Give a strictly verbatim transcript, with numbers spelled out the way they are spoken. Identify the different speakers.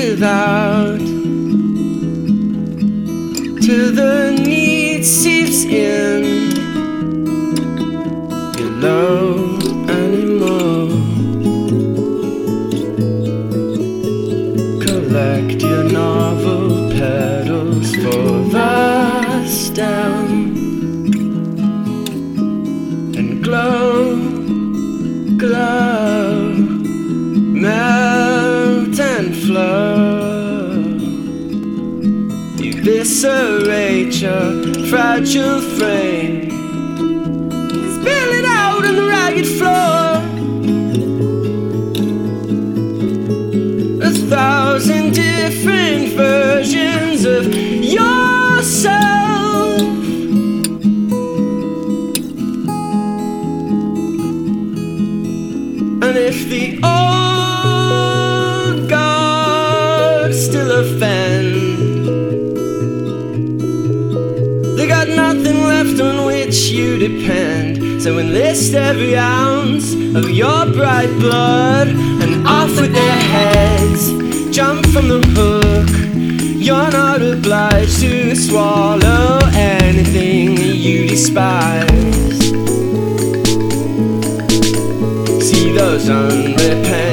Speaker 1: without, till the need seeps in. Your love anymore. Collect your novel petals for the stem, and glow, glow, melt and flow. Eviscerate your fragile frame, spill it out on the ragged floor. A thousand different versions of yourself. And if the old gods still offend, they got nothing left on which you depend. So enlist every ounce of your bright blood, and off with their heads, jump from the hook. You're not obliged to swallow anything you despise. See those unrepentant